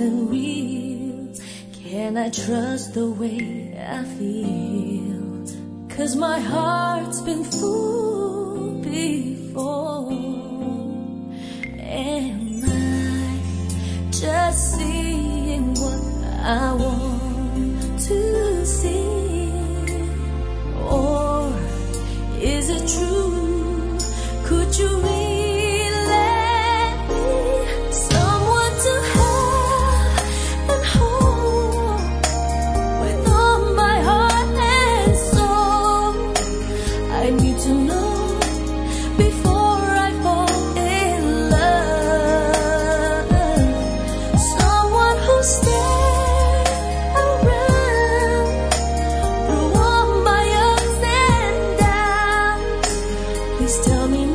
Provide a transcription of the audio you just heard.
isn't real? Can I trust the way I feel? 'Cause my heart's been fooled before. Am I just seeing what I want to see? Or is it true? Could you really let me someone to have and hold with all my heart and soul? I need to know before I fall in love. Someone who'll stay around through all my ups and downs. Please tell me